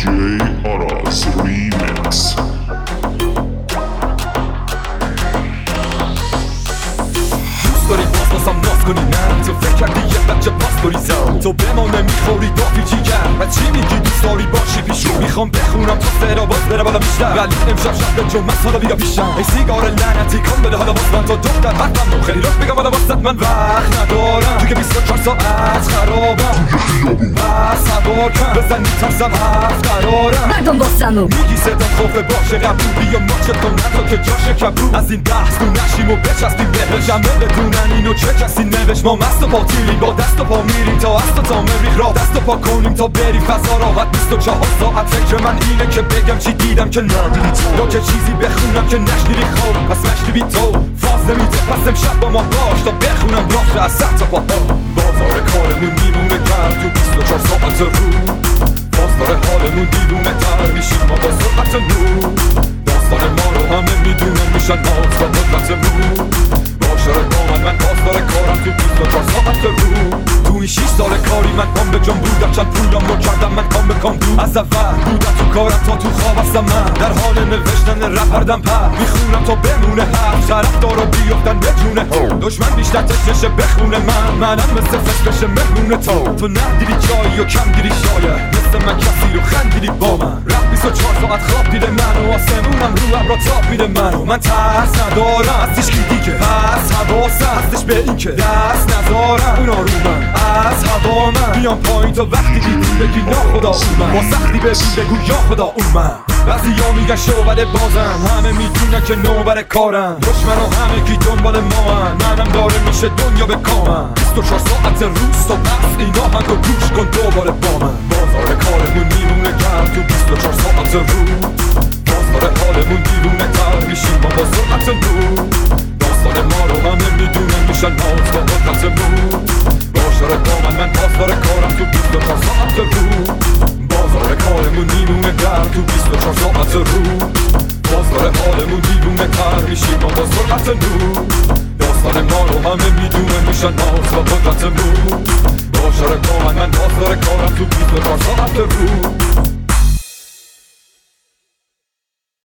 DJ Aras Remix. داری بازم ناز کنی نه تو فکر کردی یه بچه پاس بریزم تو به ما نمیخوری دافی جیگر و چی میگی دوست داری باشی پیشون میخوام بخونم تا سرا باز بره بالا بیشتر ولی امشب شب جمعه حالا بیا پیشم ای سیگار لعنتی کن بده حالا باز من تو دختر حتما خیلی رفت بگم حالا واسط من وقت ندارم تو که 24 ساعت خرابم بس سوار کن بزن میترسم حرف قرارم مردم باستنو میگی صدام خوفه باشه قبول بیا ماچه کن نتا که جاش کبرو از این بحث تو نشیم و بچسبیم بهش همه بدونن اینو چه کسی نوشت ما مست و پاتیلیم با دست و پا میریم تا است و تا مریخ را دست و پا کنیم تا بریم فضا راحت 24 ساعت فکر من اینه که بگم چی دیدم که ندیدی تو یا که چیزی بخونم که نشنیدی خوب پس مشتی بی تو فاز نمیده پس امشب با ما باش تا بخونم راش از سر تا پا بازار کارمون میمونه گرم تو 24 ساعت رو بازار حالمون دیوونه تر میشیم ما با سرعت نور داستان ما رو همه میدونن میشن ناز با قدرتمون باشاره با من پاسدار کارم تو 24 ساعت رو تو این 6 سال کاری من پام به جان بودم چند پولم رو کردم من کام به کام دو از اول بودم تو کارم تا تو خواب هستم من در حال نوشتن رپ هردم پر میخونم تا بمونه حرف طرفدار رو بیفتن به جونه دشمن بیشتر تشنشه بخونه منم مثل فشفش مهمونه تو ندیدی جایی و کم دیدی شاید مثل من کسی رو خندیدی با من رپ 24 ساعت خواب دیده من و آسمونم رو ابرا تاب میده من ترس ندارم از هیچ کی دیگه پس حواسم هستش به این که دست نذارم اونا رو من از هوا من بیام پایین تا وقتی دیدی بگی ناخدا اون من با سختی ببین بگو یا خدا اون من بعضی ها میگن شعبده بازم همه میدونن که نوبر کارم دشمن و همه کی دنبال ما منم داره میشه دنیا به کامم 24 ساعت روز تا بس اینا هم رو گوش کن دوباره با من بازار کارمون میمونه گرم تو 24 ساعت رو بازار حالمون دیوونه تر میشیم ما با سرعت نور داستان ما رو همه میدونن میشن ناز با قدرتمون باشاره با من پاسدار کارم تو 24 ساعت رو بازار کارمون میمونه گرم تو 24 ساعت رو بازار حالمون دیوونه تر میشیم ما با سرعت نور داستان ما رو همه میدونن میشن ناز با قدرتمون باشاره با من پاسدار کارم تو 24 ساعت رو